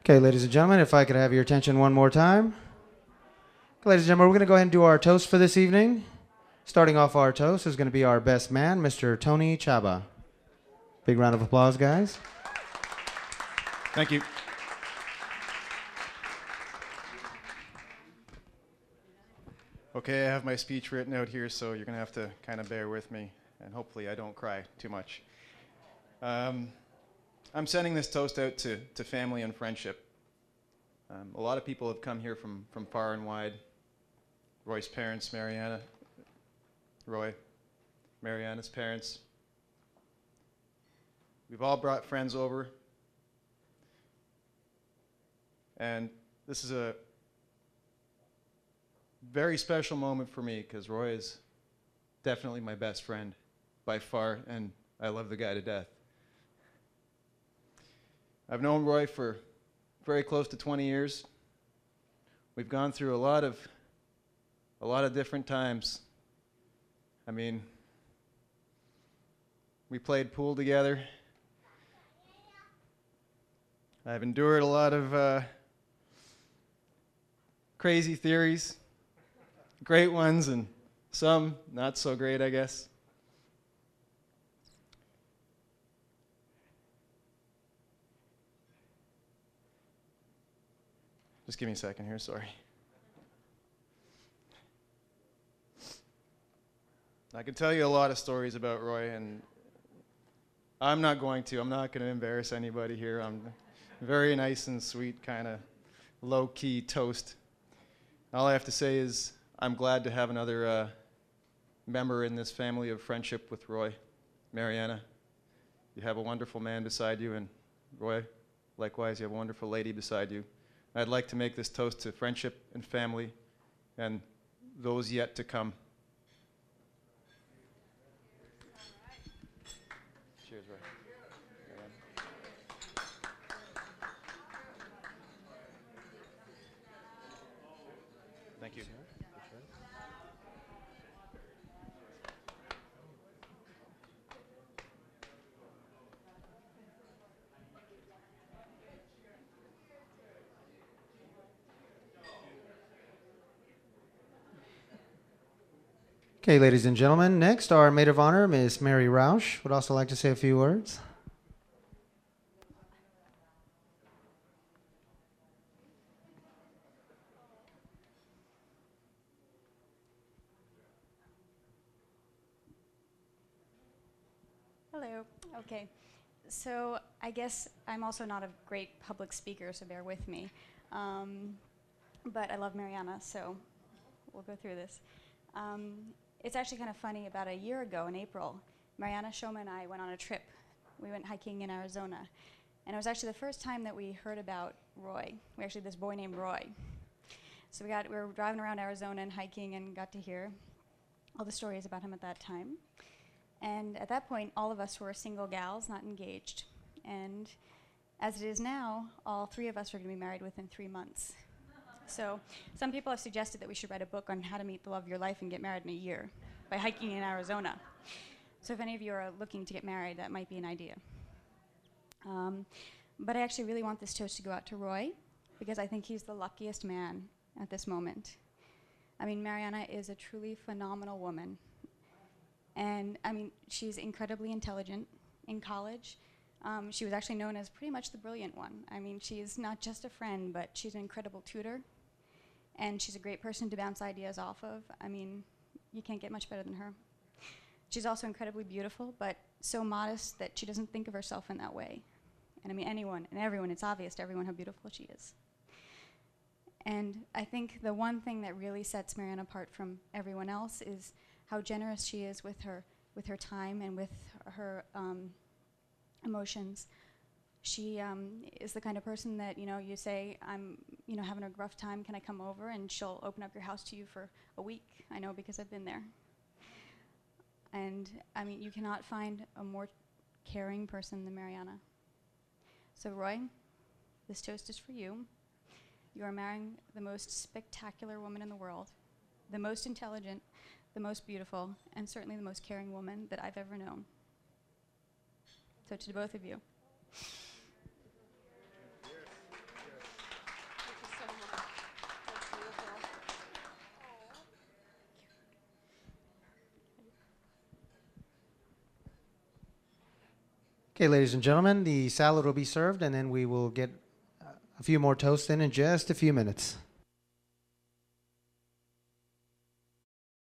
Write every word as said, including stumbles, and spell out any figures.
Okay, ladies and gentlemen, if I could have your attention one more time. Ladies and gentlemen, we're going to go ahead and do our toast for this evening. Starting off our toast is going to be our best man, Mister Tony Chaba. Big round of applause, guys. Thank you. Okay, I have my speech written out here, so you're going to have to kind of bear with me, and hopefully I don't cry too much. Um, I'm sending this toast out to, to family and friendship. Um, a lot of people have come here from, from far and wide. Roy's parents, Mariana, Roy, Mariana's parents. We've all brought friends over. And this is a very special moment for me because Roy is definitely my best friend by far, and I love the guy to death. I've known Roy for very close to twenty years. We've gone through a lot of a lot of different times. I mean, we played pool together. I've endured a lot of uh, crazy theories, great ones, and some not so great, I guess. Just give me a second here, sorry. I can tell you a lot of stories about Roy, and I'm not going to. I'm not going to embarrass anybody here. I'm very nice and sweet, kind of low-key toast. All I have to say is I'm glad to have another uh, member in this family of friendship with Roy. Mariana, you have a wonderful man beside you, and Roy, likewise, you have a wonderful lady beside you. I'd like to make this toast to friendship and family and those yet to come. Cheers, Roy. Thank you. Okay, ladies and gentlemen, next our maid of honor, Miss Mary Roush, would also like to say a few words. Hello. Okay. So I guess I'm also not a great public speaker, so bear with me. Um, but I love Mariana, so we'll go through this. Um, it's actually kind of funny. About a year ago in April, Mariana Shoma and I went on a trip. We went hiking in Arizona. And it was actually the first time that we heard about Roy. We actually had this boy named Roy. So we, got, we were driving around Arizona and hiking and got to hear all the stories about him at that time. And at that point, all of us were single gals, not engaged. And as it is now, all three of us are going to be married within three months. So some people have suggested that we should write a book on how to meet the love of your life and get married in a year by hiking in Arizona. So if any of you are looking to get married, that might be an idea. Um, but I actually really want this toast to go out to Roy, because I think he's the luckiest man at this moment. I mean, Mariana is a truly phenomenal woman. And I mean, she's incredibly intelligent. In college, um, she was actually known as pretty much the brilliant one. I mean, she's not just a friend, but she's an incredible tutor. And she's a great person to bounce ideas off of. I mean, you can't get much better than her. She's also incredibly beautiful, but so modest that she doesn't think of herself in that way. And I mean, anyone and everyone, it's obvious to everyone how beautiful she is. And I think the one thing that really sets Mariana apart from everyone else is how generous she is with her, with her time and with her um, emotions. She um, is the kind of person that, you know, you say, I'm, you know, having a rough time, can I come over? And she'll open up your house to you for a week. I know because I've been there. And I mean, you cannot find a more caring person than Mariana. So Roy, this toast is for you. You are marrying the most spectacular woman in the world, the most intelligent, the most beautiful, and certainly the most caring woman that I've ever known. So to both of you. Okay, ladies and gentlemen, the salad will be served, and then we will get uh, a few more toasts in in just a few minutes.